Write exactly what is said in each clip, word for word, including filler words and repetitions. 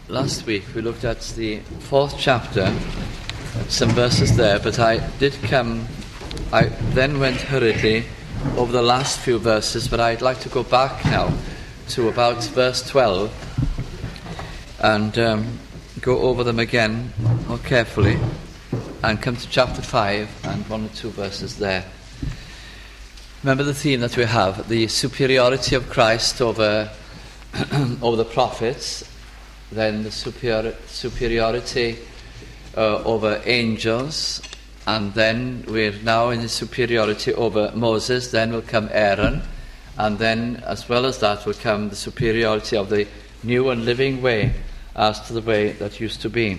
last week we looked at the fourth chapter, some verses there, but I did come, I then went hurriedly over the last few verses, but I'd like to go back now to about verse twelve and um, go over them again more carefully and come to chapter five and one or two verses there. Remember the theme that we have, the superiority of Christ over, over the prophets, then the superior, superiority uh, over angels, and then we're now in the superiority over Moses, then will come Aaron, and then as well as that will come the superiority of the new and living way as to the way that used to be.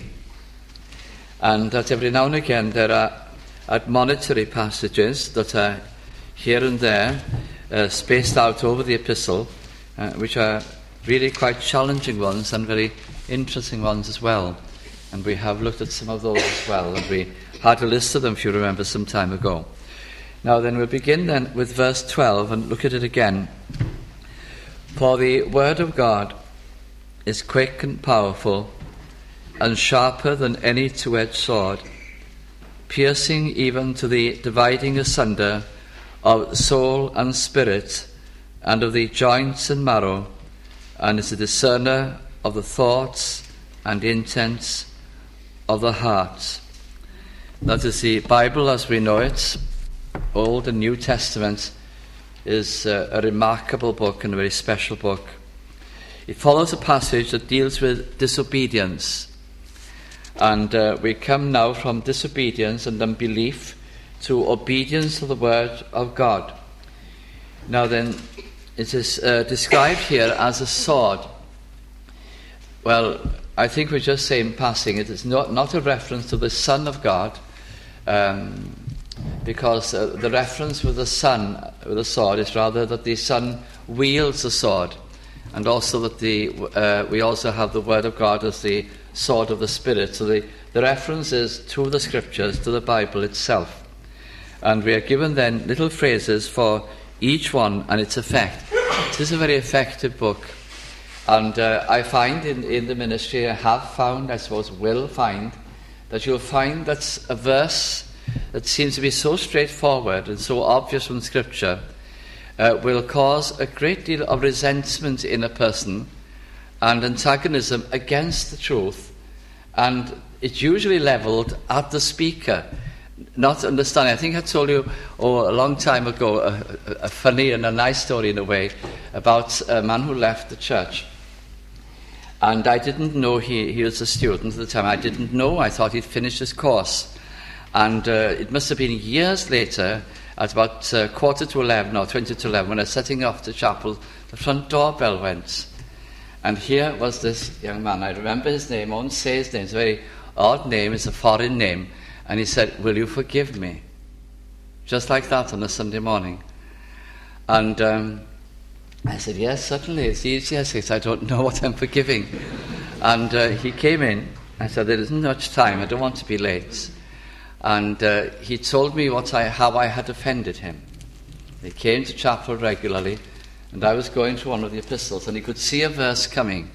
And that every now and again there are admonitory passages that are here and there uh, spaced out over the epistle, uh, which are really quite challenging ones and very interesting ones as well. And we have looked at some of those as well, and we had a list of them, if you remember, some time ago. Now then, we'll begin then with verse twelve and look at it again. For the word of God is quick and powerful, and sharper than any two-edged sword, piercing even to the dividing asunder of soul and spirit, and of the joints and marrow, and is a discerner of the thoughts and intents of the heart. That is, the Bible as we know it, Old and New Testament, is uh, a remarkable book and a very special book. It follows a passage that deals with disobedience. And uh, we come now from disobedience and unbelief to obedience to the word of God. Now then, it is uh, described here as a sword. Well, I think we just say in passing, it is not, not a reference to the Son of God, um, because uh, the reference with the Son, with the sword, is rather that the Son wields the sword, and also that the uh, we also have the word of God as the sword of the Spirit. So the, the reference is to the Scriptures, to the Bible itself. And we are given then little phrases for each one and its effect. It is a very effective book. And uh, I find in, in the ministry, I have found, I suppose will find, that you'll find that a verse that seems to be so straightforward and so obvious from Scripture uh, will cause a great deal of resentment in a person and antagonism against the truth. And it's usually levelled at the speaker, not understanding. I think I told you oh, a long time ago a, a funny and a nice story in a way about a man who left the church. And I didn't know he, he was a student at the time. I didn't know. I thought he'd finished his course. And uh, it must have been years later, at about uh, quarter to eleven or twenty to eleven, when I was setting off to chapel, the front doorbell went. And here was this young man. I remember his name. I won't say his name. It's a very odd name. It's a foreign name. And he said, "Will you forgive me?" Just like that on a Sunday morning. And um, I said, "Yes, certainly. It's easy." I said, "I don't know what I'm forgiving." And uh, he came in. I said, "There isn't much time. I don't want to be late." And uh, he told me what I, how I had offended him. He came to chapel regularly, and I was going through one of the epistles, and he could see a verse coming.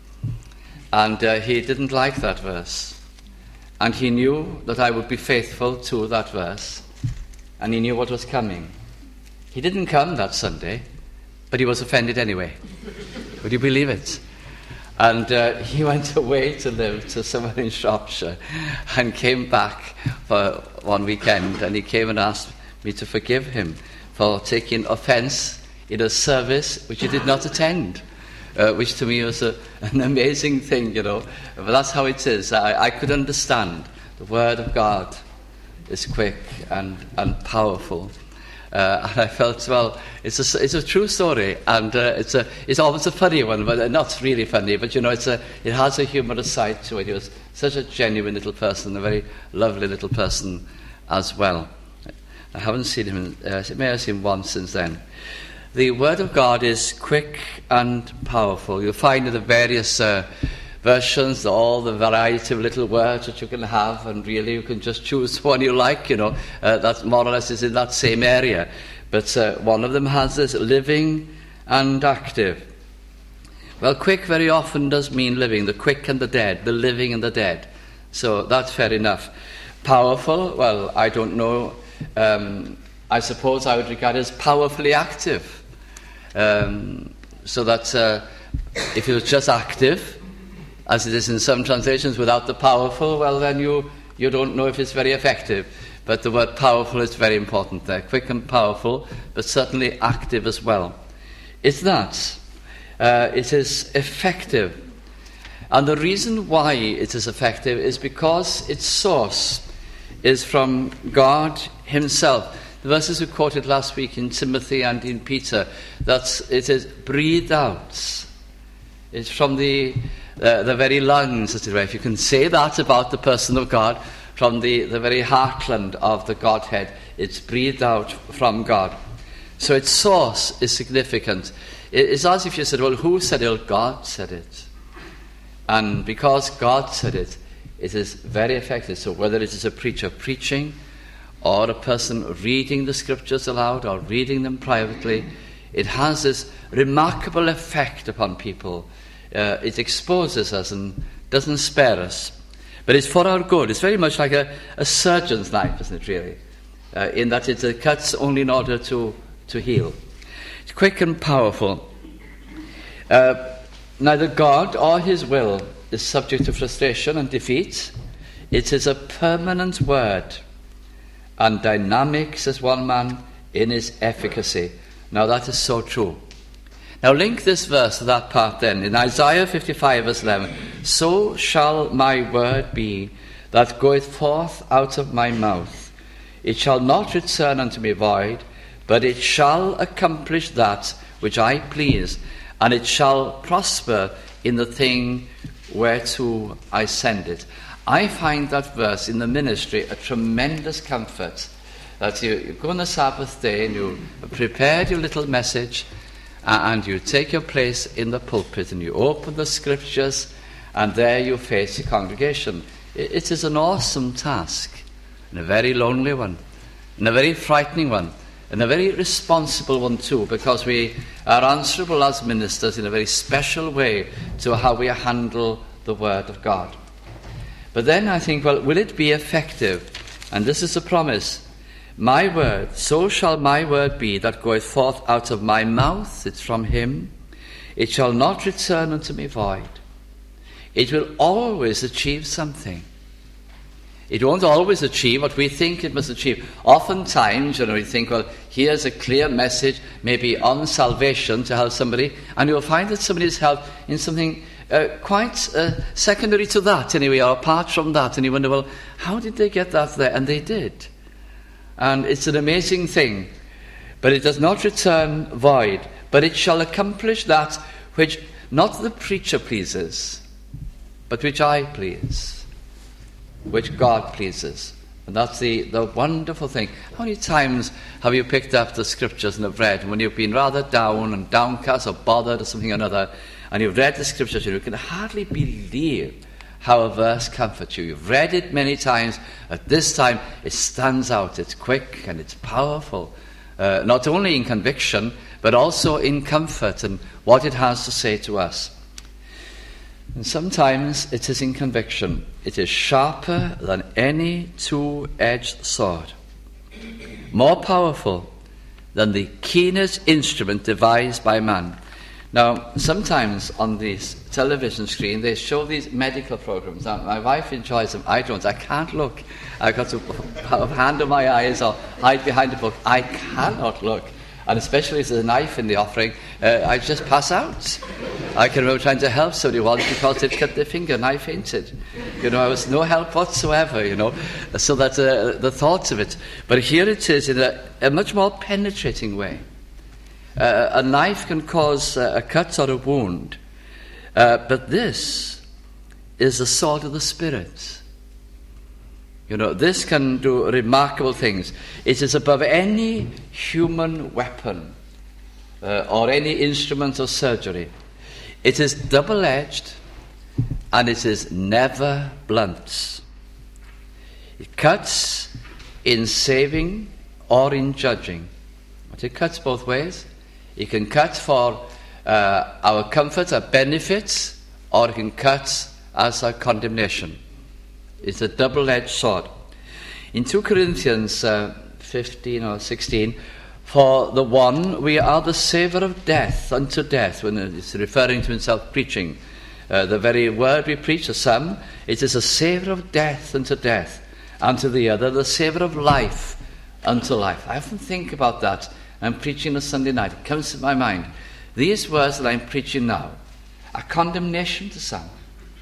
And uh, he didn't like that verse. And he knew that I would be faithful to that verse. And he knew what was coming. He didn't come that Sunday, but he was offended anyway. Would you believe it? And uh, he went away to live to somewhere in Shropshire and came back for one weekend. And he came and asked me to forgive him for taking offence in a service which he did not attend. Uh, which to me was a, an amazing thing, you know. But that's how it is. I, I could understand. The Word of God is quick and, and powerful. Uh, and I felt, well, it's a, it's a true story. And uh, it's a it's always a funny one, but not really funny. But, you know, it's a it has a humorous side to it. He was such a genuine little person, a very lovely little person as well. I haven't seen him, in, uh, I may have seen him once since then. The Word of God is quick and powerful. You'll find in the various uh, versions all the variety of little words that you can have, and really you can just choose one you like, you know. Uh, that more or less is in that same area. But uh, one of them has this living and active. Well, quick very often does mean living, the quick and the dead, the living and the dead. So that's fair enough. Powerful, well, I don't know. Um, I suppose I would regard it as powerfully active. Um, so that uh, if it was just active, as it is in some translations, without the powerful, well, then you, you don't know if it's very effective. But the word powerful is very important there. Quick and powerful, but certainly active as well. It's that. Uh, it is effective. And the reason why it is effective is because its source is from God himself. The verses we quoted last week in Timothy and in Peter, that it is breathed out. It's from the, uh, the very lungs, as it were. If you can say that about the person of God, from the, the very heartland of the Godhead, it's breathed out from God. So its source is significant. It's as if you said, well, who said it? Well, God said it. And because God said it, it is very effective. So whether it is a preacher preaching, or a person reading the scriptures aloud, or reading them privately, it has this remarkable effect upon people. Uh, it exposes us and doesn't spare us. But it's for our good. It's very much like a, a surgeon's knife, isn't it, really? Uh, in that it uh, cuts only in order to, to heal. It's quick and powerful. Uh, neither God or his will is subject to frustration and defeat. It is a permanent word, and dynamic, says one man, in his efficacy. Now that is so true. Now link this verse to that part then. In Isaiah fifty-five verse eleven, so shall my word be that goeth forth out of my mouth. It shall not return unto me void, but it shall accomplish that which I please, and it shall prosper in the thing whereto I send it. I find that verse in the ministry a tremendous comfort. That you, you go on the Sabbath day and you prepared your little message, and you take your place in the pulpit and you open the scriptures, and there you face the congregation. It, it is an awesome task, and a very lonely one, and a very frightening one, and a very responsible one too, because we are answerable as ministers in a very special way to how we handle the Word of God. But then I think, well, will it be effective? And this is a promise. My word, so shall my word be that goeth forth out of my mouth, it's from him. It shall not return unto me void. It will always achieve something. It won't always achieve what we think it must achieve. Oftentimes, you know, we think, well, here's a clear message, maybe on salvation to help somebody, and you'll find that somebody is helped in something uh, quite uh, secondary to that, anyway, or apart from that, and you wonder, well, how did they get that there? And they did. And it's an amazing thing. But it does not return void, but it shall accomplish that which not the preacher pleases, but which I please, which God pleases. And that's the, the wonderful thing. How many times have you picked up the scriptures and have read when you've been rather down and downcast or bothered or something or another, and you've read the scriptures and you can hardly believe how a verse comforts you. You've read it many times. At this time, it stands out. It's quick and it's powerful. Uh, not only in conviction, but also in comfort and what it has to say to us. And sometimes it is in conviction. It is sharper than any two-edged sword, more powerful than the keenest instrument devised by man. Now, sometimes on this television screen, they show these medical programs. Now, my wife enjoys them. I don't. I can't look. I've got to have a hand on my eyes or hide behind a book. I cannot look. And especially if there's a knife in the offering, uh, I just pass out. I can remember trying to help somebody once because they'd cut their finger and I fainted. You know, I was no help whatsoever, you know. So that uh, the thoughts of it. But here it is in a, a much more penetrating way. Uh, a knife can cause uh, a cut or a wound, uh, but this is the sword of the Spirit. You know, this can do remarkable things. It is above any human weapon uh, or any instrument of surgery. It is double-edged and it is never blunt. It cuts in saving or in judging. But it cuts both ways. It can cut for uh, our comfort, our benefit, or it can cut as a condemnation. It's a double-edged sword. In two Corinthians uh, fifteen or sixteen, for the one, we are the savour of death unto death, when it's referring to himself preaching. Uh, the very word we preach to some, it is a savour of death unto death, and to the other, the savour of life unto life. I often think about that. I'm preaching on Sunday night. It comes to my mind. These words that I'm preaching now are condemnation to some.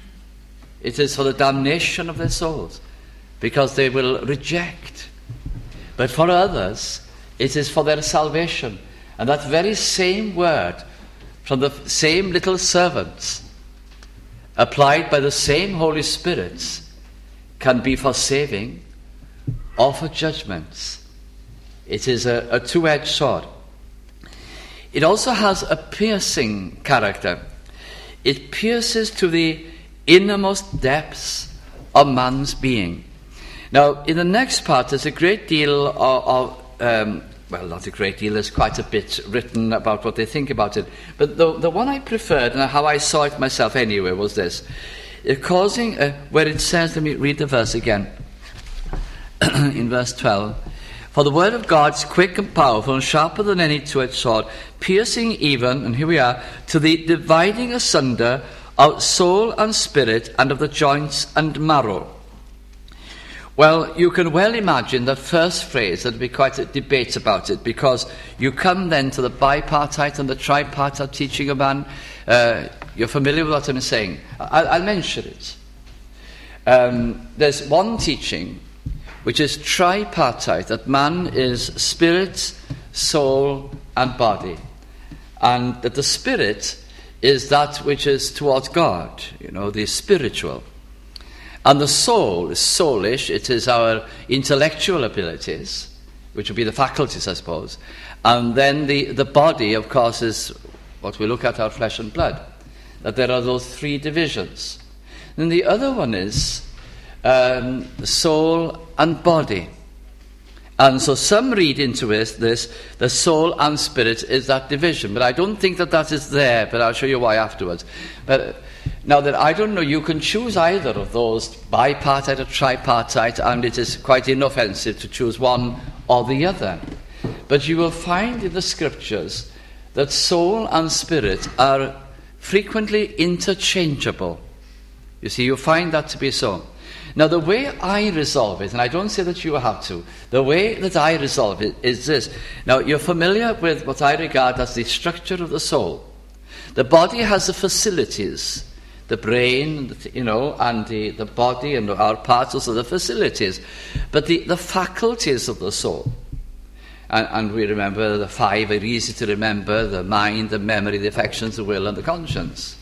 It is for the damnation of their souls, because they will reject. But for others, it is for their salvation. And that very same word, from the same little servants, applied by the same Holy Spirit, can be for saving or for judgments. It is a, a two-edged sword. It also has a piercing character. It pierces to the innermost depths of man's being. Now, in the next part, there's a great deal of, of um, well, not a great deal, there's quite a bit written about what they think about it. But the, the one I preferred, and how I saw it myself anyway, was this. It causing, uh, where it says, let me read the verse again, in verse twelve. For the word of God is quick and powerful and sharper than any two-edged sword, piercing even, and here we are, to the dividing asunder of soul and spirit, and of the joints and marrow. Well, you can well imagine that first phrase. There'll be quite a debate about it, because you come then to the bipartite and the tripartite teaching of man. Uh, you're familiar with what I'm saying. I'll, I'll mention it. Um, there's one teaching which is tripartite, that man is spirit, soul, and body, and that the spirit is that which is towards God, you know, the spiritual. And the soul is soulish, it is our intellectual abilities, which would be the faculties, I suppose. And then the, the body, of course, is what we look at, our flesh and blood. That there are those three divisions. Then the other one is um, soul and body. And so some read into it, this, the soul and spirit is that division. But I don't think that that is there, but I'll show you why afterwards. But now that I don't know, you can choose either of those, bipartite or tripartite, and it is quite inoffensive to choose one or the other. But you will find in the scriptures that soul and spirit are frequently interchangeable. You see, you'll find that to be so. Now, the way I resolve it, and I don't say that you have to, the way that I resolve it is this. Now, you're familiar with what I regard as the structure of the soul. The body has the facilities, the brain, you know, and the, the body and our parts, also the facilities. But the, the faculties of the soul, and, and we remember the five are easy to remember: the mind, the memory, the affections, the will, and the conscience.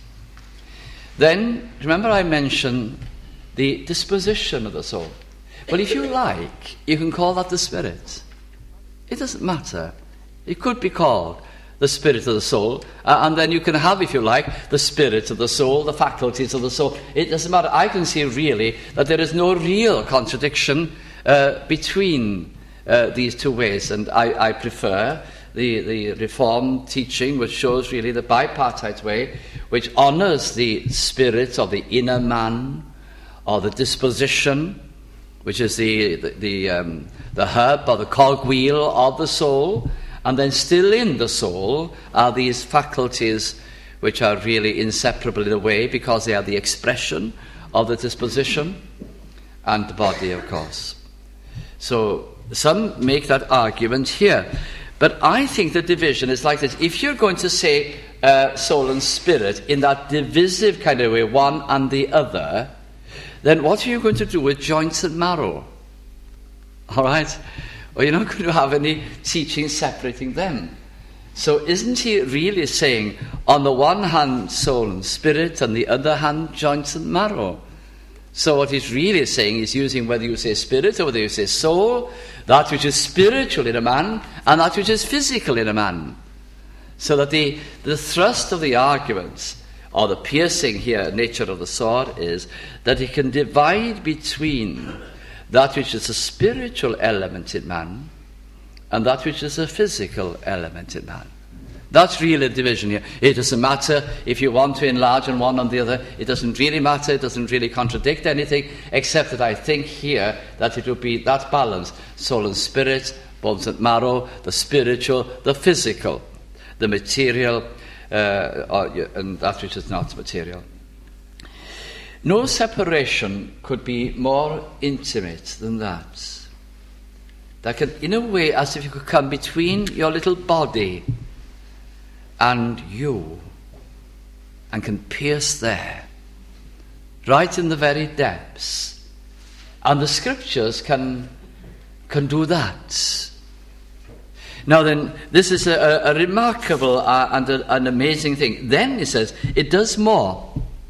Then, remember I mentioned the disposition of the soul. Well, if you like, you can call that the spirit. It doesn't matter. It could be called the spirit of the soul, uh, and then you can have, if you like, the spirit of the soul, the faculties of the soul. It doesn't matter. I can see really that there is no real contradiction uh, between uh, these two ways, and I, I prefer the, the Reformed teaching, which shows really the bipartite way, which honours the spirit of the inner man, or the disposition, which is the the the, um, the hub or the cogwheel of the soul, and then still in the soul are these faculties which are really inseparable in a way, because they are the expression of the disposition, and the body, of course. So some make that argument here. But I think the division is like this. If you're going to say uh, soul and spirit in that divisive kind of way, one and the other, then what are you going to do with joints and marrow? All right? Well, you're not going to have any teaching separating them. So isn't he really saying, on the one hand, soul and spirit, on the other hand, joints and marrow? So what he's really saying is using, whether you say spirit or whether you say soul, that which is spiritual in a man and that which is physical in a man. So that the, the thrust of the arguments, or the piercing here, nature of the sword, is that he can divide between that which is a spiritual element in man and that which is a physical element in man. That's really a division here. It doesn't matter if you want to enlarge on one on the other. It doesn't really matter. It doesn't really contradict anything, except that I think here that it would be that balance, soul and spirit, bones and marrow, the spiritual, the physical, the material, uh, or, and that which is not material. No separation could be more intimate than that. That can, in a way, as if you could come between your little body and you, and can pierce there, right in the very depths. And the scriptures can can do that. Now then, this is a, a remarkable uh, and a, an amazing thing. Then it says, it does more.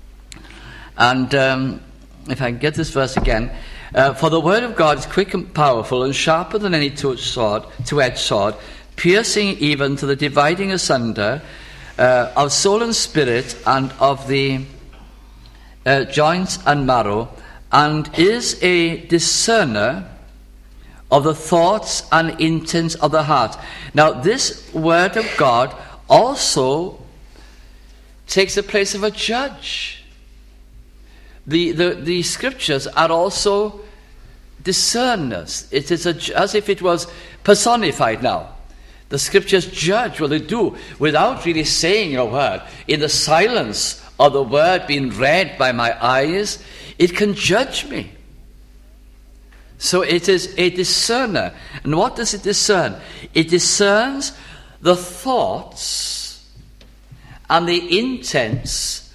And um, if I can get this verse again, uh, for the word of God is quick and powerful and sharper than any two-edged sword, two-edged sword, piercing even to the dividing asunder uh, of soul and spirit and of the uh, joints and marrow, and is a discerner of the thoughts and intents of the heart. Now, this word of God also takes the place of a judge. The, the, the scriptures are also discerners. It is a, as if it was personified now. The scriptures judge what they do without really saying a word. In the silence of the word being read by my eyes, it can judge me. So it is a discerner. And what does it discern? It discerns the thoughts and the intents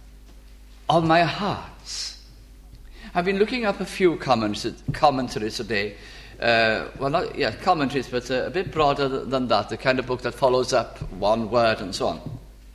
of my heart. I've been looking up a few commentaries today. Uh, well, not yeah, commentaries, but uh, a bit broader than that. The kind of book that follows up one word and so on.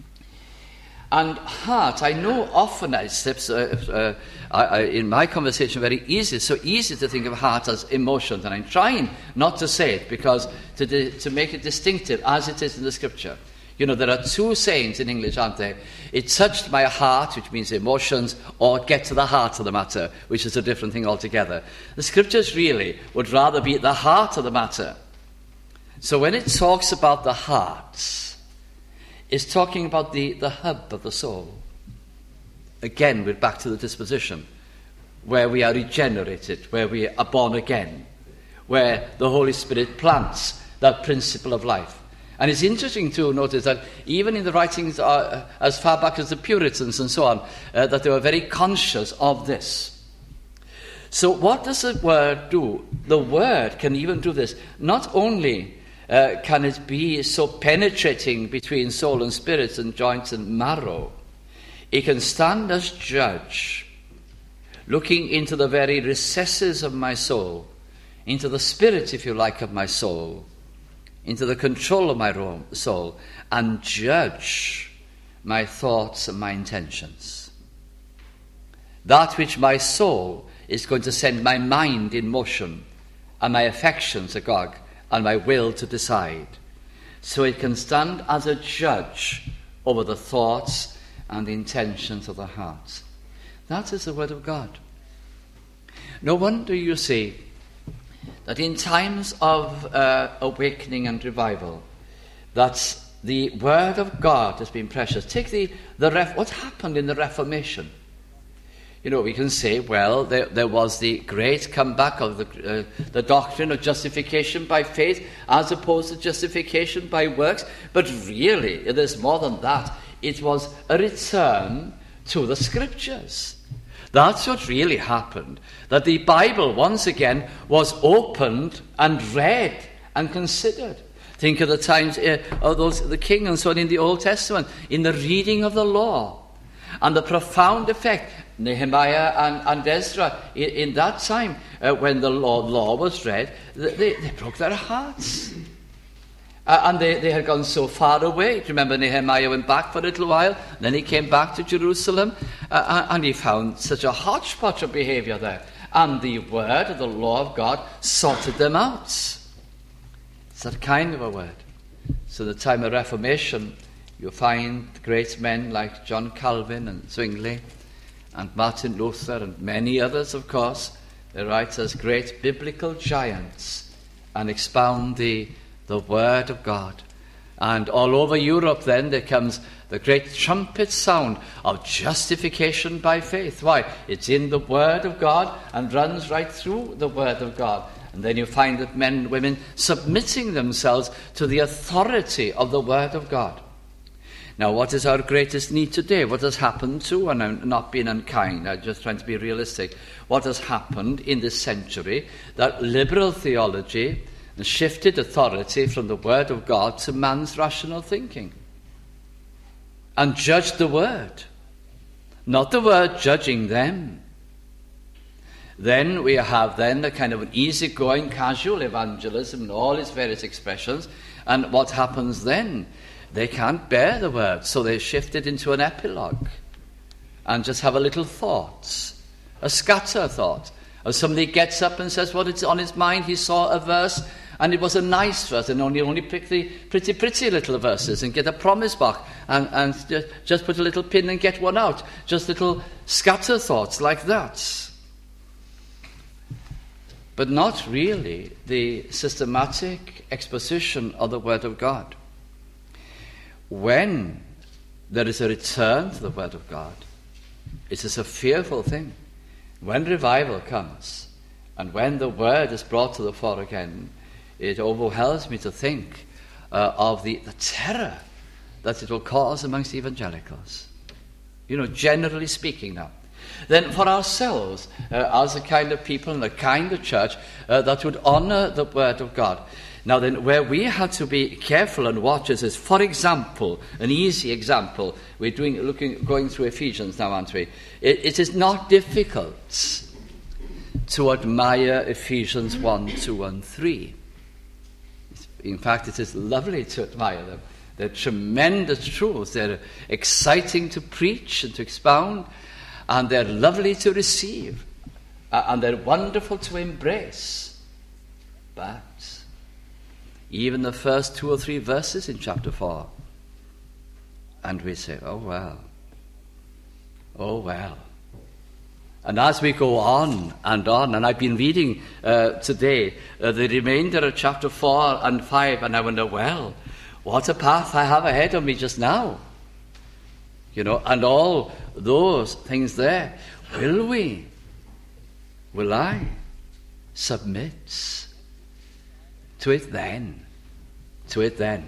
And heart, I know often it slips uh, uh, I, I, in my conversation very easy. It's so easy to think of heart as emotions, and I'm trying not to say it because to di- to make it distinctive as it is in the scripture. You know, there are two sayings in English, aren't there? It touched my heart, which means emotions, or get to the heart of the matter, which is a different thing altogether. The scriptures really would rather be at the heart of the matter. So when it talks about the heart, it's talking about the, the hub of the soul. Again, we're back to the disposition, where we are regenerated, where we are born again, where the Holy Spirit plants that principle of life. And it's interesting to notice that even in the writings uh, as far back as the Puritans and so on, uh, that they were very conscious of this. So what does the word do? The word can even do this. Not only uh, can it be so penetrating between soul and spirit and joints and marrow, it can stand as judge, looking into the very recesses of my soul, into the spirit, if you like, of my soul, into the control of my soul, and judge my thoughts and my intentions. That which my soul is going to send my mind in motion, and my affections agog, and my will to decide. So it can stand as a judge over the thoughts and the intentions of the heart. That is the word of God. No wonder, you see, that in times of uh, awakening and revival, that the word of God has been precious. Take the, the ref, what happened in the Reformation? You know, we can say, well, there, there was the great comeback of the, uh, the doctrine of justification by faith as opposed to justification by works. But really, there's more than that. It was a return to the scriptures. That's what really happened. That the Bible, once again, was opened and read and considered. Think of the times uh, of those, the king and so on in the Old Testament, in the reading of the law, and the profound effect. Nehemiah and, and Ezra, in, in that time, uh, when the law, law was read, they, they broke their hearts. Uh, and they, they had gone so far away. Remember, Nehemiah went back for a little while, then he came back to Jerusalem, uh, and he found such a hodgepodge of behavior there. And the word of the law of God sorted them out. It's that kind of a word. So the time of Reformation, you find great men like John Calvin and Zwingli and Martin Luther and many others, of course. They write as great biblical giants and expound the the word of God. And all over Europe then there comes the great trumpet sound of justification by faith. Why? It's in the Word of God and runs right through the Word of God. And then you find that men and women submitting themselves to the authority of the Word of God. Now, what is our greatest need today? What has happened to, and I'm not being unkind, I'm just trying to be realistic, what has happened in this century, that liberal theology shifted authority from the Word of God to man's rational thinking and judged the Word, not the Word judging them. Then we have then a kind of an easygoing, casual evangelism in all its various expressions, and what happens then? They can't bear the Word, so they shift it into an epilogue and just have a little thought, a scatter thought. Or somebody gets up and says what it's on his mind, he saw a verse, and it was a nice verse, and only only pick the pretty, pretty little verses and get a promise box and, and just, just put a little pin and get one out. Just little scatter thoughts like that. But not really the systematic exposition of the Word of God. When there is a return to the Word of God, it is a fearful thing. When revival comes, and when the Word is brought to the fore again, it overwhelms me to think uh, of the, the terror that it will cause amongst evangelicals. You know, generally speaking now. Then for ourselves, uh, as a kind of people and a kind of church uh, that would honour the Word of God. Now then, where we have to be careful and watch is, is, for example, an easy example, we're doing, looking, going through Ephesians now, aren't we? It, it is not difficult to admire Ephesians one, two, and three. In fact, it is lovely to admire them. They're tremendous truths. They're exciting to preach and to expound, and they're lovely to receive, and they're wonderful to embrace. But even the first two or three verses in chapter four, and we say, oh well, oh well. And as we go on and on, and I've been reading uh, today uh, the remainder of chapter four and five, and I wonder, well, what a path I have ahead of me just now. You know, and all those things there. Will we? Will I submit to it then? To it then.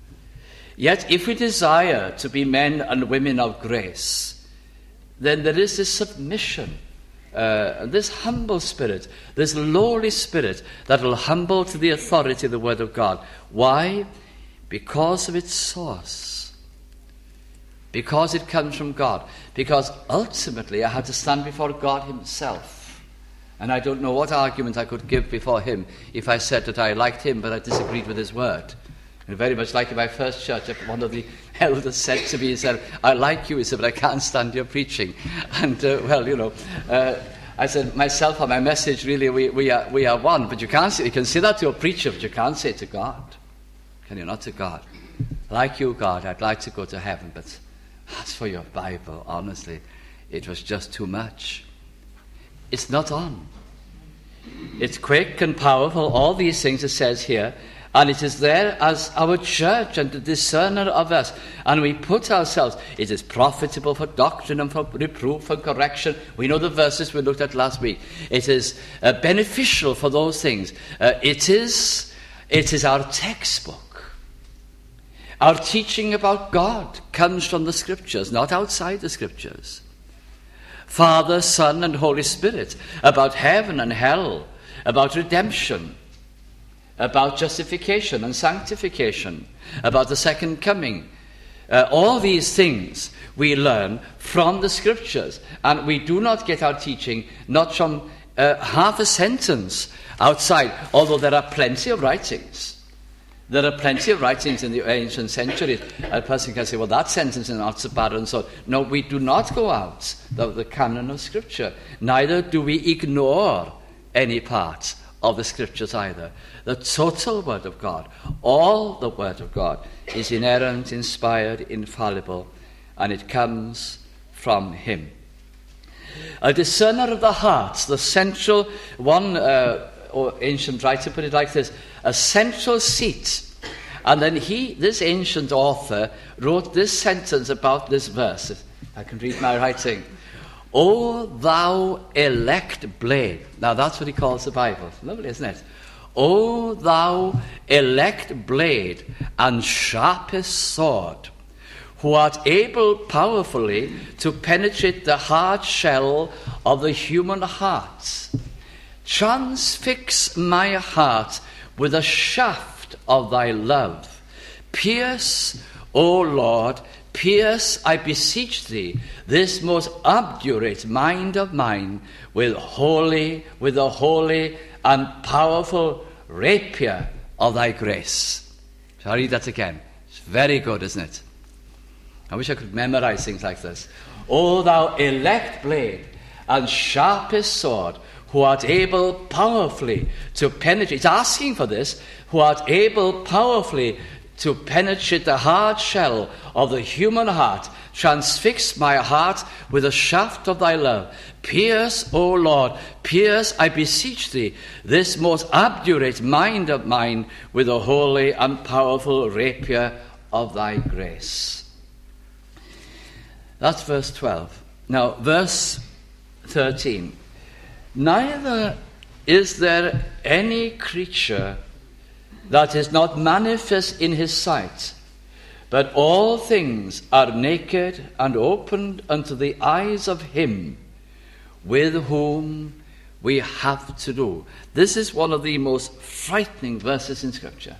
Yet if we desire to be men and women of grace, then there is this submission, uh, this humble spirit, this lowly spirit that will humble to the authority of the Word of God. Why? Because of its source. Because it comes from God. Because ultimately I had to stand before God Himself. And I don't know what argument I could give before Him if I said that I liked Him but I disagreed with His Word. And very much like in my first church, one of the elders said to me, he said, I like you, he said, but I can't stand your preaching. And, uh, well, you know, uh, I said, myself and my message, really, we, we, are, we are one. But you can't say, you can say that to a preacher, but you can't say it to God. Can you? Not to God. Like you, God, I'd like to go to heaven, but as for your Bible, honestly, it was just too much. It's not on. It's quick and powerful, all these things it says here. And it is there as our church and the discerner of us. And we put ourselves, it is profitable for doctrine and for reproof and correction. We know the verses we looked at last week. It is uh, beneficial for those things. Uh, it is, it is our textbook. Our teaching about God comes from the Scriptures, not outside the Scriptures. Father, Son, and Holy Spirit, about heaven and hell, about redemption, about justification and sanctification, about the second coming. Uh, all these things we learn from the Scriptures, and we do not get our teaching not from uh, half a sentence outside, although there are plenty of writings. There are plenty of writings in the ancient centuries. A person can say, well, that sentence is not so bad and so. No, we do not go out of the canon of Scripture. Neither do we ignore any part of the Scriptures either. The total Word of God, all the Word of God, is inerrant, inspired, infallible, and it comes from Him. A discerner of the hearts, the central, one uh, or ancient writer put it like this, a central seat And then he, this ancient author, wrote this sentence about this verse. I can read my writing. O thou elect blade. Now that's what he calls the Bible. Lovely, isn't it? O thou elect blade and sharpest sword, who art able powerfully to penetrate the hard shell of the human heart. Transfix my heart with a shaft of thy love. Pierce, O Lord, pierce, I beseech thee, this most obdurate mind of mine with holy, with the holy and powerful rapier of thy grace. Shall I read that again? It's very good, isn't it? I wish I could memorize things like this. O thou elect blade and sharpest sword, who art able powerfully to penetrate. It's asking for this. Who art able powerfully to penetrate the hard shell of the human heart. Transfix my heart with a shaft of thy love. Pierce, O Lord, pierce, I beseech thee, this most obdurate mind of mine with a holy and powerful rapier of thy grace. That's verse twelve. Now, verse thirteen. Neither is there any creature that is not manifest in his sight, but all things are naked and opened unto the eyes of him with whom we have to do. This is one of the most frightening verses in Scripture.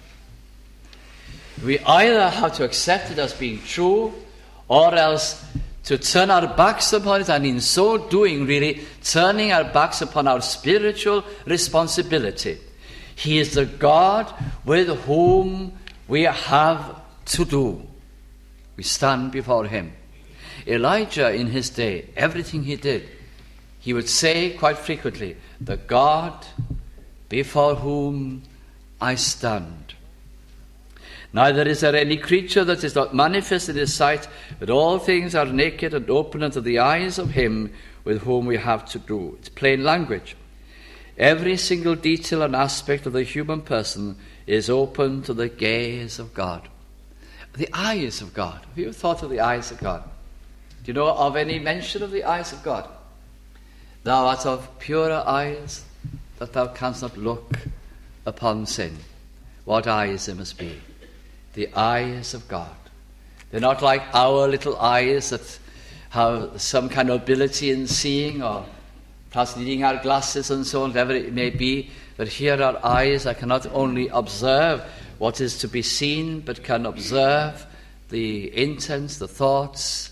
We either have to accept it as being true, or else to turn our backs upon it, and in so doing, really turning our backs upon our spiritual responsibility. He is the God with whom we have to do. We stand before him. Elijah, in his day, everything he did, he would say quite frequently, the God before whom I stand. Neither is there any creature that is not manifest in his sight, but all things are naked and open unto the eyes of him with whom we have to do. It's plain language. Every single detail and aspect of the human person is open to the gaze of God. The eyes of God. Have you thought of the eyes of God? Do you know of any mention of the eyes of God? Thou art of purer eyes, that thou canst not look upon sin. What eyes there must be. The eyes of God. They're not like our little eyes that have some kind of ability in seeing, or perhaps needing our glasses and so on, whatever it may be. But here are eyes that cannot only observe what is to be seen, but can observe the intents, the thoughts,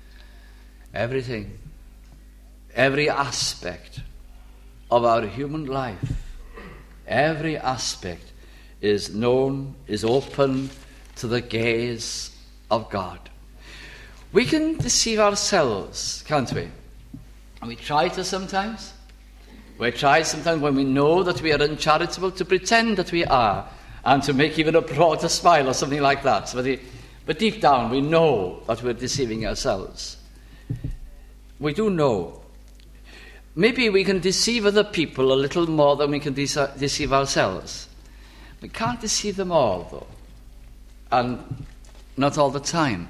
everything, every aspect of our human life. Every aspect is known, is open to the gaze of God. We can deceive ourselves, can't we? And we try to sometimes. We try sometimes when we know that we are uncharitable to pretend that we are, and to make even a broader smile or something like that. But, it, but deep down we know that we're deceiving ourselves. We do know. Maybe we can deceive other people a little more than we can de- deceive ourselves. We can't deceive them all, though. And not all the time.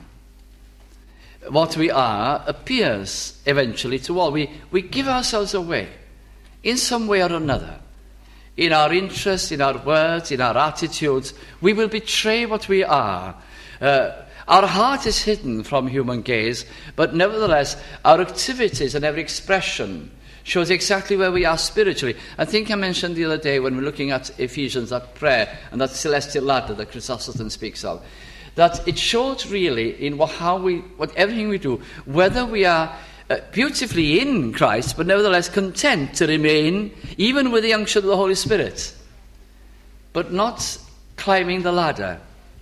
What we are appears eventually to all. We, we give ourselves away in some way or another. In our interests, in our words, in our attitudes, we will betray what we are. Uh, our heart is hidden from human gaze, but nevertheless, our activities and every expression shows exactly where we are spiritually. I think I mentioned the other day when we were looking at Ephesians, that prayer and that celestial ladder that Chrysostom speaks of, that it shows really in what, how we, what everything we do, whether we are uh, beautifully in Christ, but nevertheless content to remain, even with the unction of the Holy Spirit, but not climbing the ladder,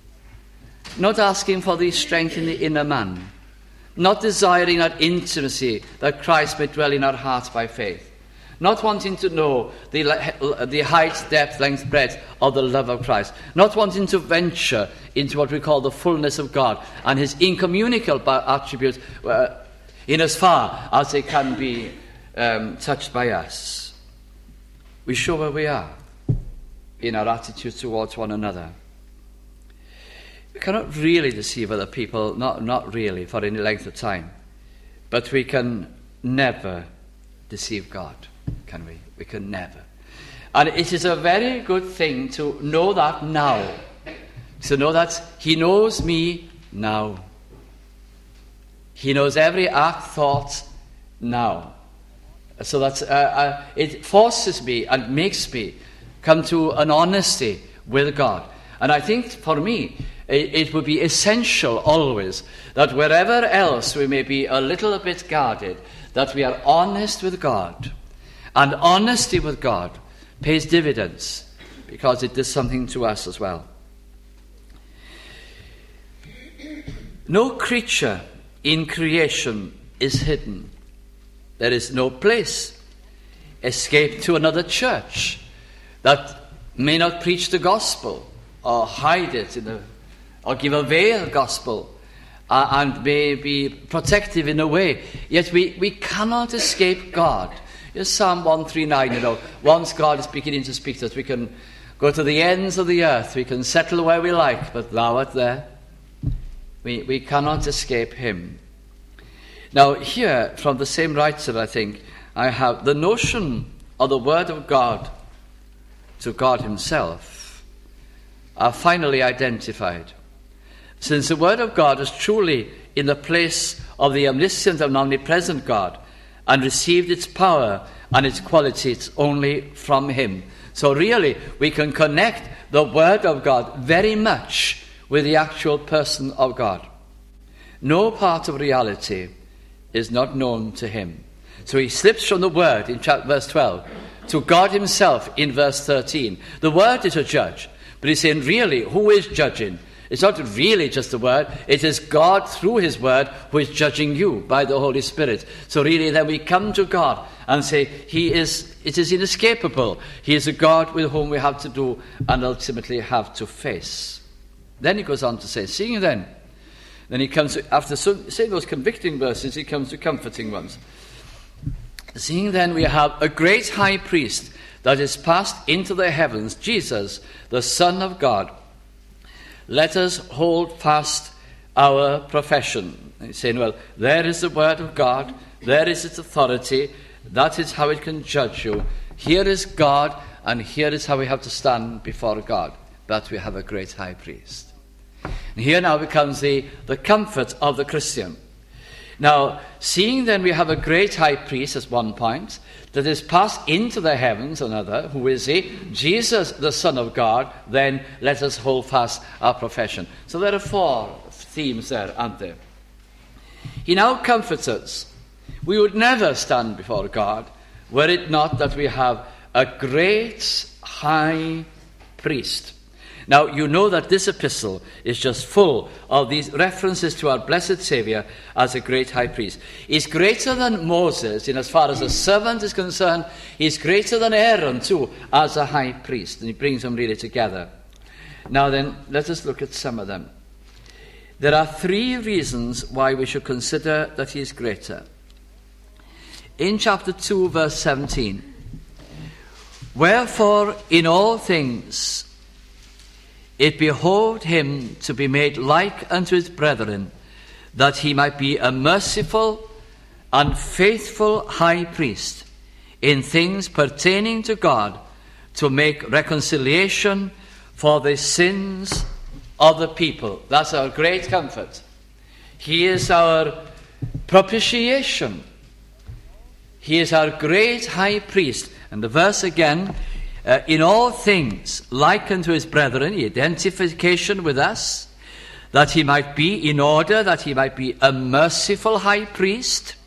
not asking for the strength in the inner man, not desiring that intimacy that Christ may dwell in our hearts by faith, not wanting to know the, the height, depth, length, breadth of the love of Christ, not wanting to venture into what we call the fullness of God and his incommunicable attributes uh, in as far as they can be um, touched by us. We show where we are in our attitudes towards one another. We cannot really deceive other people, not, not really, for any length of time. But we can never deceive God, can we? We can never. And it is a very good thing to know that now. To know that he knows me now. He knows every act, thought now. So that uh, uh, it forces me and makes me come to an honesty with God. And I think for me, it, it would be essential always that wherever else we may be a little bit guarded, that we are honest with God. And honesty with God pays dividends because it does something to us as well. No creature in creation is hidden. There is no place, escape to another church that may not preach the gospel or hide it in a, or give away the gospel uh, and may be protective in a way. Yet we, we cannot escape God. Yes, Psalm one thirty-nine, you know, once God is beginning to speak to us, we can go to the ends of the earth, we can settle where we like, but thou art there. We, we cannot escape him. Now here, from the same writer, I think, I have the notion of the word of God to God himself are finally identified. Since the word of God is truly in the place of the omniscient and omnipresent God and received its power and its qualities only from him. So really, we can connect the word of God very much with the actual person of God. No part of reality is not known to him. So he slips from the word in chapter verse twelve to God himself in verse thirteen. The word is a judge, but he's saying really, who is judging? It's not really just the word, it is God through his word who is judging you by the Holy Spirit. So really then we come to God and say, he is, it is inescapable. He is a God with whom we have to do and ultimately have to face. Then he goes on to say, seeing then, then he comes to, after saying those convicting verses, he comes to comforting ones. Seeing then we have a great high priest that is passed into the heavens, Jesus, the Son of God, let us hold fast our profession. He's saying, well, there is the word of God, there is its authority, that is how it can judge you. Here is God, and here is how we have to stand before God. But we have a great high priest. And here now becomes the, the comfort of the Christian. Now, seeing then we have a great high priest as one point, that is passed into the heavens, another, who is he? Jesus, the Son of God, then let us hold fast our profession. So there are four themes there, aren't there? He now comforts us. We would never stand before God were it not that we have a great high priest. Now, you know that this epistle is just full of these references to our blessed Saviour as a great high priest. He's greater than Moses in as far as a servant is concerned. He's greater than Aaron, too, as a high priest. And he brings them really together. Now then, let us look at some of them. There are three reasons why we should consider that he is greater. In chapter two, verse seventeen, wherefore in all things it behoved him to be made like unto his brethren, that he might be a merciful and faithful high priest in things pertaining to God, to make reconciliation for the sins of the people. That's our great comfort. He is our propitiation. He is our great high priest. And the verse again, Uh, in all things, like unto his brethren, identification with us, that he might be in order, that he might be a merciful high priest.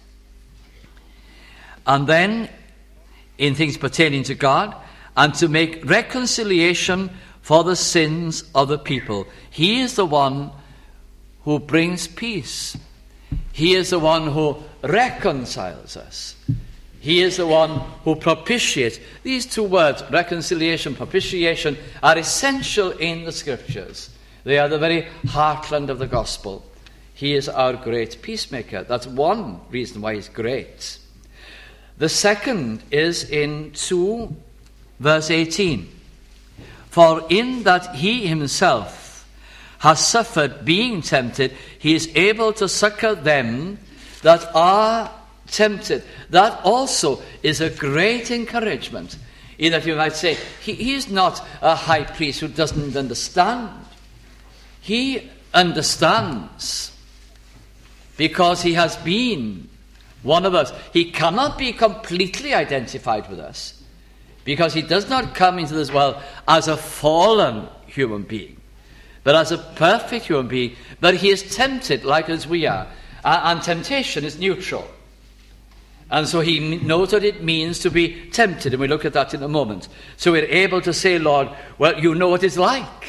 And then, in things pertaining to God, and to make reconciliation for the sins of the people. He is the one who brings peace. He is the one who reconciles us. He is the one who propitiates. These two words, reconciliation, propitiation, are essential in the Scriptures. They are the very heartland of the gospel. He is our great peacemaker. That's one reason why he's great. The second is in two, verse eighteen. For in that he himself has suffered being tempted, he is able to succor them that are tempted. That also is a great encouragement, in that you might say, he, he is not a high priest who doesn't understand. He understands because he has been one of us. He cannot be completely identified with us because he does not come into this world as a fallen human being, but as a perfect human being. But he is tempted like as we are. Uh, and temptation is neutral. And so he knows what it means to be tempted, and we'll look at that in a moment. So we're able to say, Lord, well, you know what it's like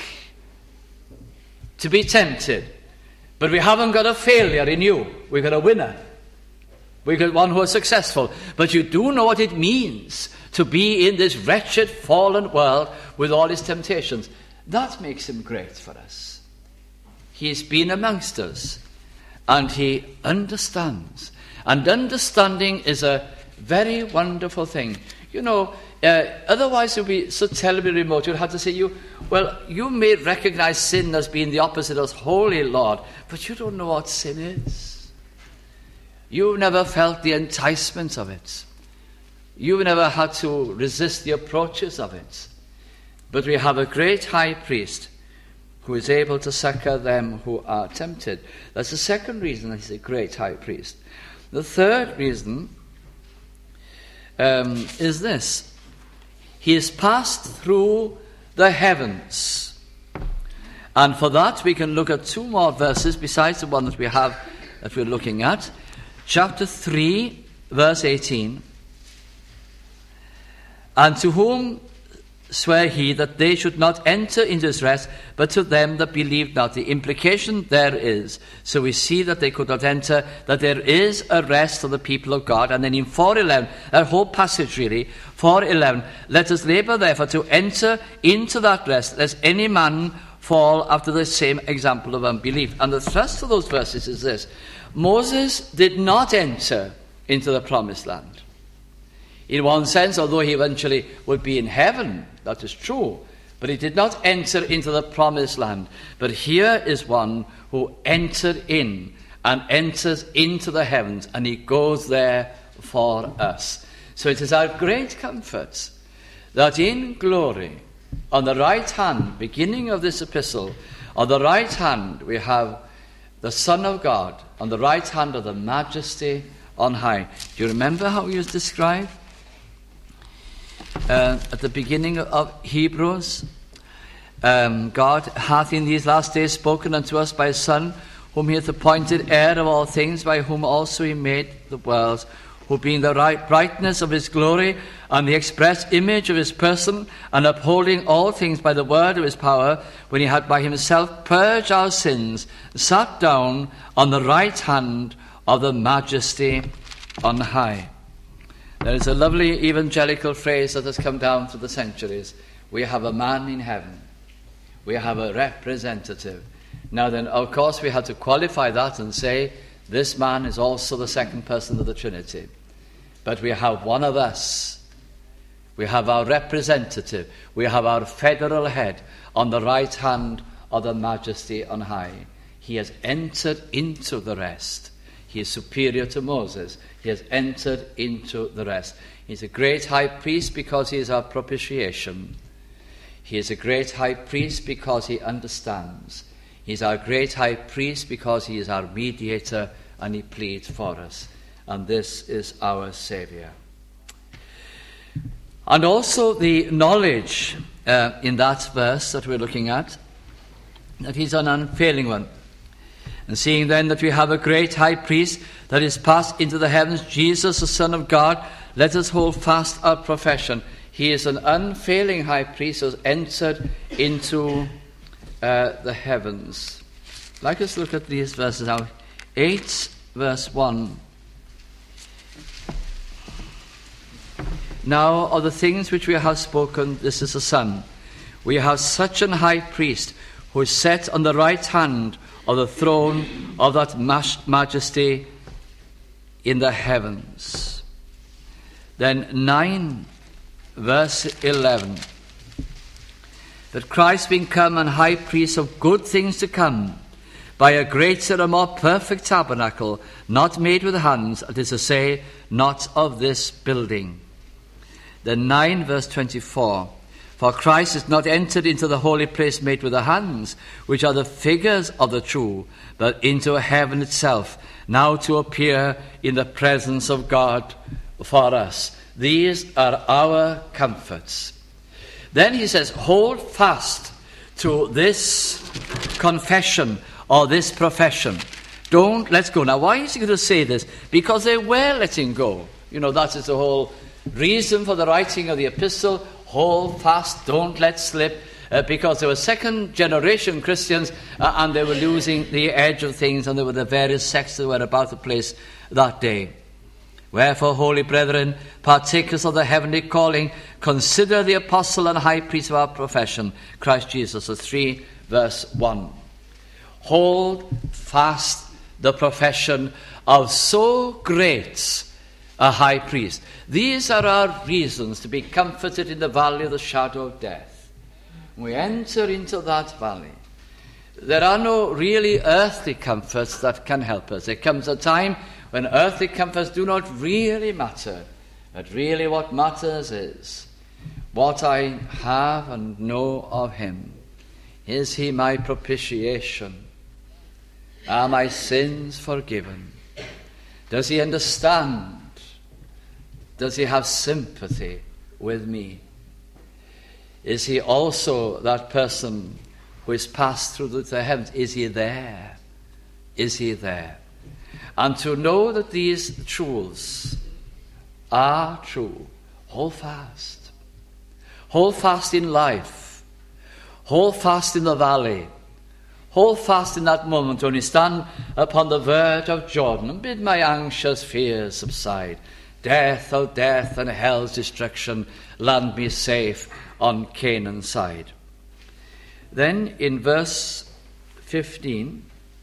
to be tempted. But we haven't got a failure in you. We've got a winner. We've got one who is successful. But you do know what it means to be in this wretched, fallen world with all its temptations. That makes him great for us. He's been amongst us, and he understands. And understanding is a very wonderful thing. You know, uh, otherwise it would be so terribly remote. You'd have to say, you, well, you may recognize sin as being the opposite of holy, Lord, but you don't know what sin is. You've never felt the enticement of it. You've never had to resist the approaches of it. But we have a great high priest who is able to succor them who are tempted. That's the second reason that he's a great high priest. The third reason um, is this. He has passed through the heavens. And for that we can look at two more verses besides the one that we have that we're looking at. Chapter three, verse eighteen. And to whom swear he that they should not enter into his rest, but to them that believe not. The implication there is, so we see that they could not enter, that there is a rest for the people of God. And then in four eleven, that whole passage really, four eleven, let us labour therefore to enter into that rest, lest any man fall after the same example of unbelief. And the thrust of those verses is this. Moses did not enter into the promised land. In one sense, although he eventually would be in heaven, that is true, but he did not enter into the promised land. But here is one who entered in and enters into the heavens, and he goes there for us. So it is our great comfort that in glory, on the right hand, beginning of this epistle, on the right hand we have the Son of God, on the right hand of the Majesty on high. Do you remember how he was described? Uh, at the beginning of Hebrews, um, God hath in these last days spoken unto us by his Son, whom he hath appointed heir of all things, by whom also he made the worlds, who being the right brightness of his glory, and the express image of his person, and upholding all things by the word of his power, when he had by himself purged our sins, sat down on the right hand of the Majesty on high. There is a lovely evangelical phrase that has come down through the centuries. We have a man in heaven. We have a representative. Now then, of course, we had to qualify that and say, this man is also the second person of the Trinity. But we have one of us. We have our representative. We have our federal head on the right hand of the Majesty on high. He has entered into the rest. He is superior to Moses. He has entered into the rest. He's a great high priest because he is our propitiation. He is a great high priest because he understands. He's our great high priest because he is our mediator and he pleads for us. And this is our Saviour. And also the knowledge uh, in that verse that we're looking at, that he's an unfailing one. And seeing then that we have a great high priest that is passed into the heavens, Jesus, the Son of God, let us hold fast our profession. He is an unfailing high priest who has entered into uh, the heavens. Like us look at these verses now. eight, verse one. Now of the things which we have spoken, this is the Son. We have such an high priest who is set on the right hand of the throne of that Majesty in the heavens. Then nine, verse eleven. But Christ being come and high priest of good things to come, by a greater and more perfect tabernacle, not made with hands, that is to say, not of this building. Then nine verse twenty-four. For Christ is not entered into the holy place made with the hands, which are the figures of the true, but into heaven itself, now to appear in the presence of God for us. These are our comforts. Then he says, hold fast to this confession or this profession. Don't let go. Now, why is he going to say this? Because they were letting go. You know, that is the whole reason for the writing of the epistle. Hold fast, don't let slip, uh, because they were second generation Christians uh, and they were losing the edge of things, and there were the various sects that were about the place that day. Wherefore, holy brethren, partakers of the heavenly calling, consider the apostle and high priest of our profession, Christ Jesus. So three verse one. Hold fast the profession of so great a high priest. These are our reasons to be comforted in the valley of the shadow of death. We enter into that valley. There are no really earthly comforts that can help us. There comes a time when earthly comforts do not really matter. But really what matters is what I have and know of him. Is he my propitiation? Are my sins forgiven? Does he understand? Does he have sympathy with me? Is he also that person who is passed through the heavens? Is he there? Is he there? And to know that these truths are true, hold fast. Hold fast in life. Hold fast in the valley. Hold fast in that moment when you stand upon the verge of Jordan and bid my anxious fears subside. Death, oh death, and hell's destruction, land me safe on Canaan's side. Then in verse fifteen,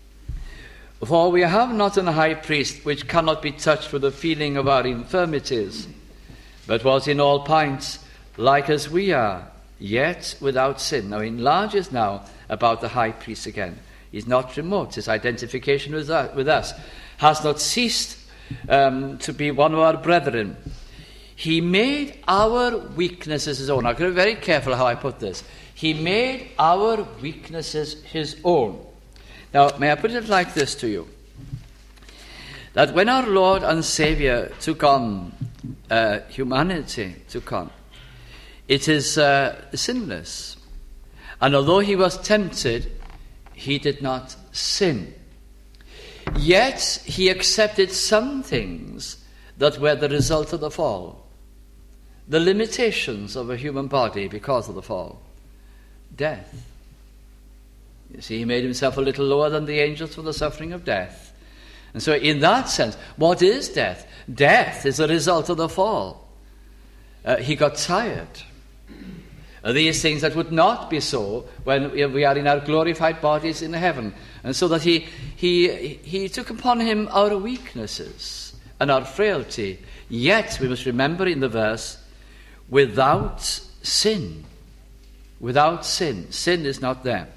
for we have not an high priest which cannot be touched with the feeling of our infirmities, but was in all points like as we are, yet without sin. Now he enlarges now about the high priest again. He's not remote. His identification with us, with us has not ceased Um, to be one of our brethren. He made our weaknesses his own. I've got to be very careful how I put this. He made our weaknesses his own. Now, may I put it like this to you? That when our Lord and Saviour took on uh, humanity, took on, it is uh, sinless. And although he was tempted, he did not sin. Yet he accepted some things that were the result of the fall. The limitations of a human body because of the fall. Death. You see, he made himself a little lower than the angels for the suffering of death. And so in that sense, what is death? Death is a result of the fall. Uh, he got tired. Uh, these things that would not be so when we are in our glorified bodies in heaven. And so that he, he, he took upon him our weaknesses and our frailty. Yet, we must remember in the verse, without sin. Without sin. Sin is not there.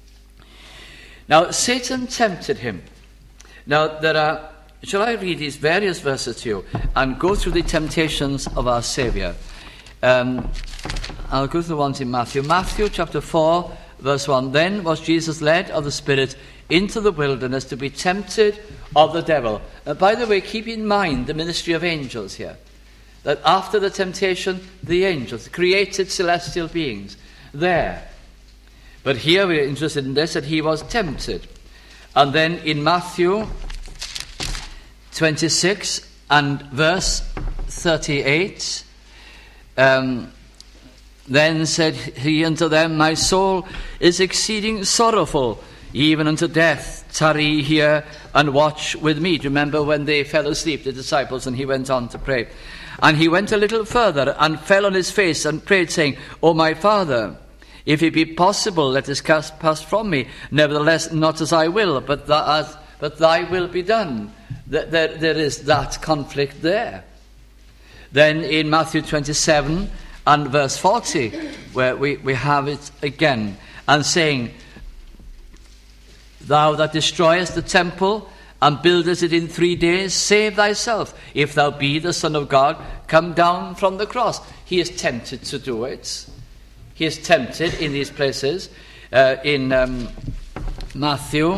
Now, Satan tempted him. Now, there are, shall I read these various verses to you and go through the temptations of our Saviour? Um, I'll go through the ones in Matthew. Matthew chapter four, verse one. Then was Jesus led of the Spirit into the wilderness to be tempted of the devil. Uh, by the way, keep in mind the ministry of angels here. That after the temptation, the angels, the created celestial beings, there. But here we're interested in this, that he was tempted. And then in Matthew twenty-six and verse thirty-eight, um, then said he unto them, my soul is exceeding sorrowful, even unto death. Tarry here and watch with me. Do you remember when they fell asleep, the disciples, and he went on to pray? And he went a little further and fell on his face and prayed, saying, O my Father, if it be possible, let this cup pass from me. Nevertheless, not as I will, but, th- as, but thy will be done. Th- there, there is that conflict there. Then in Matthew twenty-seven And verse forty, where we, we have it again, and saying, thou that destroyest the temple and buildest it in three days, save thyself. If thou be the Son of God, come down from the cross. He is tempted to do it. He is tempted in these places. Uh, in um, Matthew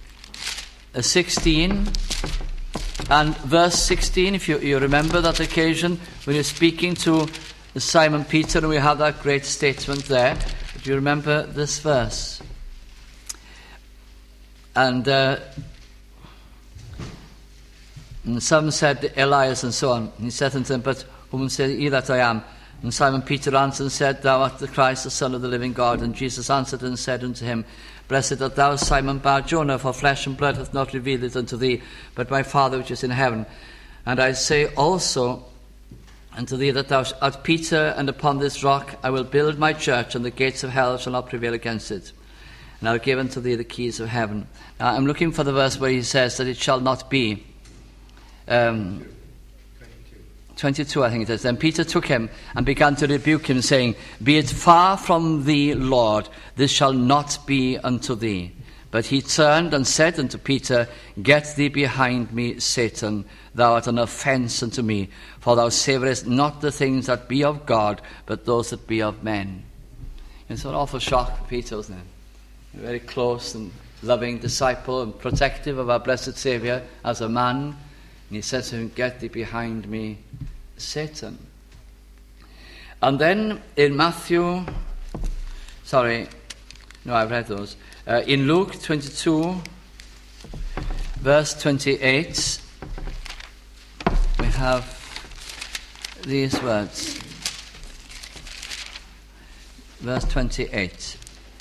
sixteen and verse sixteen, if you, you remember that occasion when you're speaking to Simon Peter, and we have that great statement there. Do you remember this verse? And, uh, and some said Elias, and so on. And he said unto them, but whom say ye that I am? And Simon Peter answered and said, thou art the Christ, the Son of the living God. And Jesus answered and said unto him, blessed art thou, Simon Bar-Jonah, for flesh and blood hath not revealed it unto thee, but my Father which is in heaven. And I say also unto thee that thou art Peter, and upon this rock I will build my church, and the gates of hell shall not prevail against it. And I'll give unto thee the keys of heaven. Now I'm looking for the verse where he says that it shall not be. Um, twenty-two, I think it is. Then Peter took him and began to rebuke him, saying, be it far from thee, Lord, this shall not be unto thee. But he turned and said unto Peter, get thee behind me, Satan, thou art an offence unto me, for thou savourest not the things that be of God, but those that be of men. It's an awful shock for Peter, isn't it? A very close and loving disciple and protective of our blessed Saviour as a man. And he says to him, get thee behind me, Satan. And then in Matthew, sorry, no, I've read those. Uh, in Luke twenty-two, verse twenty-eight, we have these words. Verse twenty-eight.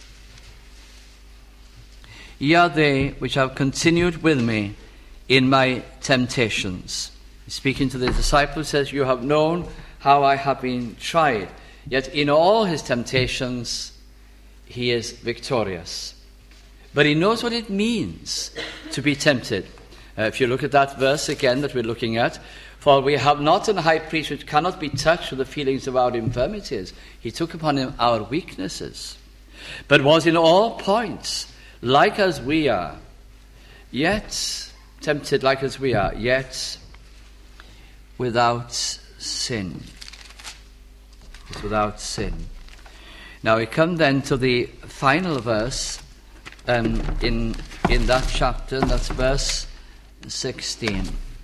Ye are they which have continued with me in my temptations. Speaking to the disciples, says, you have known how I have been tried. Yet in all his temptations, he is victorious. But he knows what it means to be tempted. Uh, if you look at that verse again that we're looking at, for we have not an high priest which cannot be touched with the feelings of our infirmities. He took upon him our weaknesses, but was in all points like as we are, yet tempted like as we are, yet without sin. It's without sin. Now we come then to the final verse um, in in that chapter, and that's verse sixteen.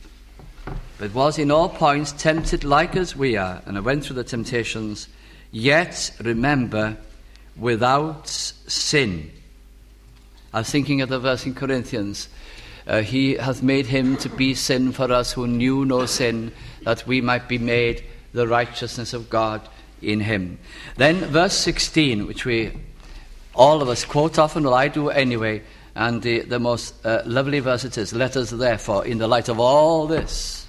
But was in all points tempted like as we are, and I went through the temptations, yet remember, without sin. I was thinking of the verse in Corinthians. Uh, he hath made him to be sin for us who knew no sin, that we might be made the righteousness of God in him. Then verse sixteen, which we all of us quote often, well I do anyway, and the, the most uh, lovely verse it is. Let us therefore, in the light of all this,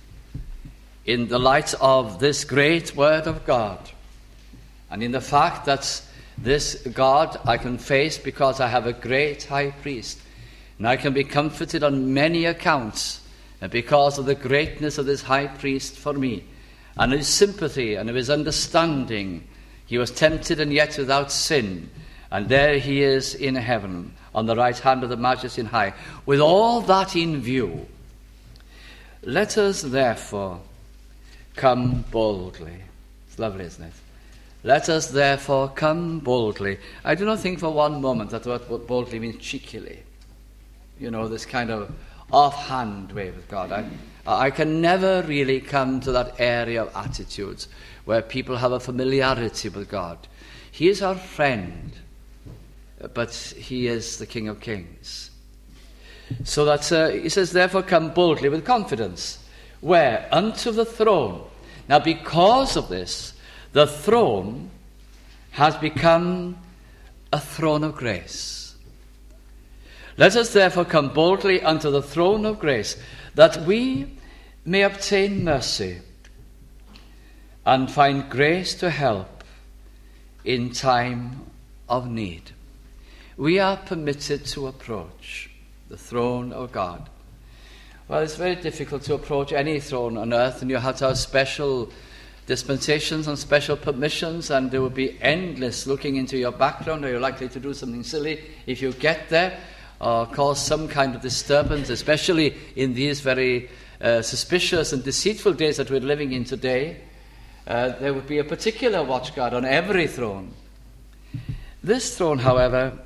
in the light of this great word of God, and in the fact that this God I can face because I have a great high priest, and I can be comforted on many accounts because of the greatness of this high priest for me, and his sympathy and of his understanding. He was tempted and yet without sin, and there he is in heaven on the right hand of the Majesty in high. With all that in view, let us therefore come boldly. It's lovely, isn't it? Let us therefore come boldly. I do not think for one moment that what boldly means cheekily. You know, this kind of offhand way with God. I, I can never really come to that area of attitudes where people have a familiarity with God. He is our friend, but he is the King of Kings. So that uh, he says, therefore come boldly with confidence. Where? Unto the throne. Now because of this, the throne has become a throne of grace. Let us therefore come boldly unto the throne of grace, that we may obtain mercy and find grace to help in time of need. We are permitted to approach the throne of God. Well, it's very difficult to approach any throne on earth, and you have to have special dispensations and special permissions, and there will be endless looking into your background, or you're likely to do something silly if you get there, or cause some kind of disturbance, especially in these very uh, suspicious and deceitful days that we're living in today. Uh, there would be a particular watchguard on every throne. This throne, however,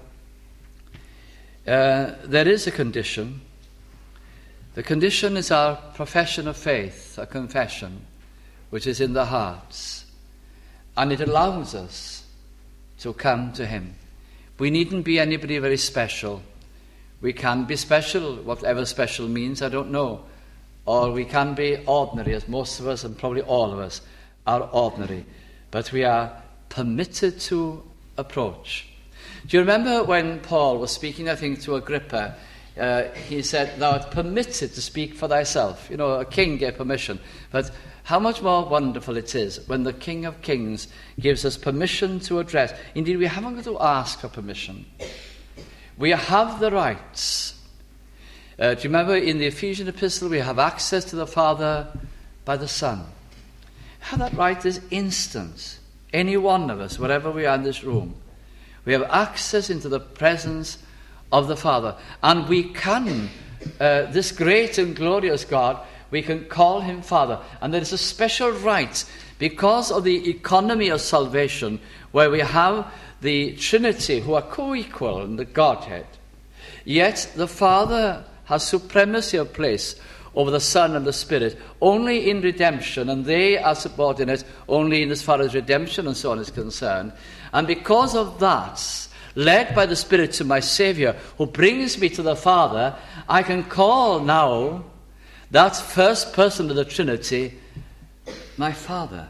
uh, there is a condition. The condition is our profession of faith, a confession, which is in the hearts. And it allows us to come to him. We needn't be anybody very special. We can be special, whatever special means, I don't know. Or we can be ordinary, as most of us and probably all of us are ordinary. But we are permitted to approach. Do you remember when Paul was speaking, I think, to Agrippa? Uh, he said, thou art permitted to speak for thyself. You know, a king gave permission. But how much more wonderful it is when the King of Kings gives us permission to address. Indeed, we haven't got to ask for permission. We have the rights. Uh, do you remember in the Ephesian epistle, we have access to the Father by the Son. How that right is instant. Any one of us, wherever we are in this room, we have access into the presence of the Father. And we can, uh, this great and glorious God, we can call him Father. And there is a special right, because of the economy of salvation, where we have the Trinity who are co-equal in the Godhead. Yet the Father has supremacy of place over the Son and the Spirit only in redemption, and they are subordinate only in as far as redemption and so on is concerned. And because of that, led by the Spirit to my Saviour, who brings me to the Father, I can call now that first person of the Trinity my Father.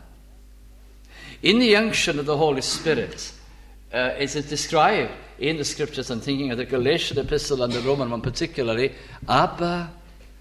In the unction of the Holy Spirit, uh, it is described in the Scriptures, I'm thinking of the Galatian epistle and the Roman one particularly, Abba,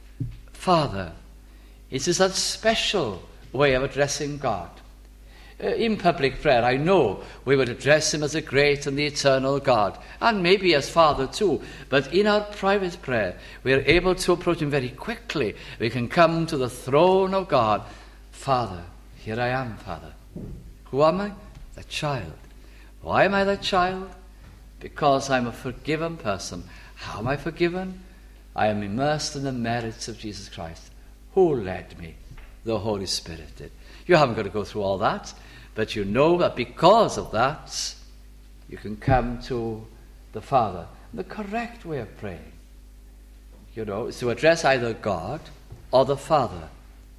Father. It is that special way of addressing God. Uh, in public prayer, I know we would address him as a great and the eternal God, and maybe as Father too, but in our private prayer, we are able to approach him very quickly. We can come to the throne of God. Father, here I am, Father. Who am I? The child. Why am I the child? Because I'm a forgiven person. How am I forgiven? I am immersed in the merits of Jesus Christ. Who led me? The Holy Spirit did. You haven't got to go through all that, but you know that because of that, you can come to the Father. And the correct way of praying, you know, is to address either God or the Father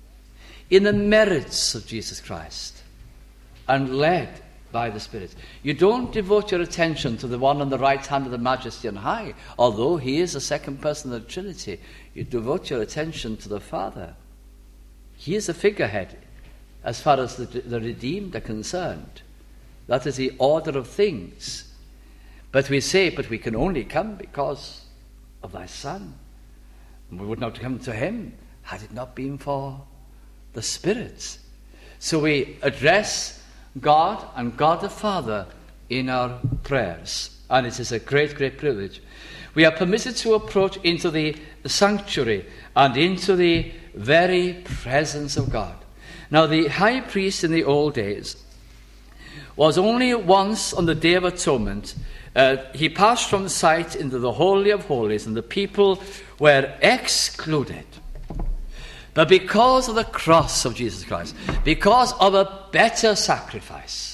in the merits of Jesus Christ and led by the Spirit. You don't devote your attention to the one on the right hand of the Majesty on high, although he is the second person of the Trinity. You devote your attention to the Father. He is the figurehead as far as the, the redeemed are concerned. That is the order of things. But we say, but we can only come because of thy Son. And we would not come to him had it not been for the Spirit. So we address God and God the Father in our prayers. And it is a great, great privilege. We are permitted to approach into the sanctuary and into the very presence of God. Now, the high priest in the old days was only once on the Day of Atonement. Uh, he passed from sight into the Holy of Holies, and the people were excluded. But because of the cross of Jesus Christ, because of a better sacrifice,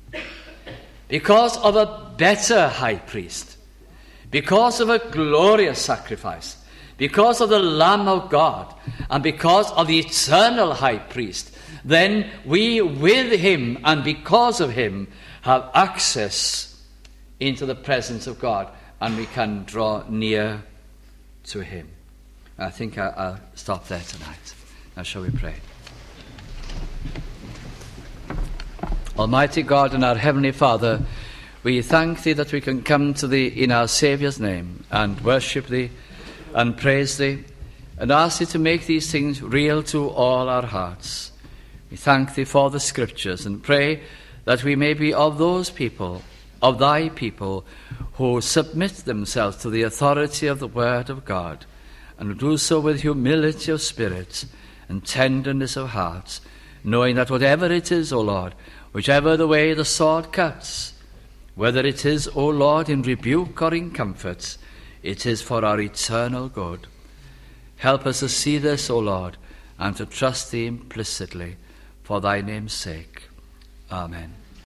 because of a better high priest, because of a glorious sacrifice, because of the Lamb of God, and because of the eternal high priest, then we with him and because of him have access into the presence of God, and we can draw near to him. I think I, I'll stop there tonight. Now shall we pray? Almighty God and our Heavenly Father, we thank thee that we can come to thee in our Saviour's name and worship thee and praise thee and ask thee to make these things real to all our hearts. We thank thee for the Scriptures and pray that we may be of those people, of thy people, who submit themselves to the authority of the Word of God, and do so with humility of spirit and tenderness of heart, knowing that whatever it is, O Lord, whichever the way the sword cuts, whether it is, O Lord, in rebuke or in comfort, it is for our eternal good. Help us to see this, O Lord, and to trust thee implicitly for thy name's sake. Amen.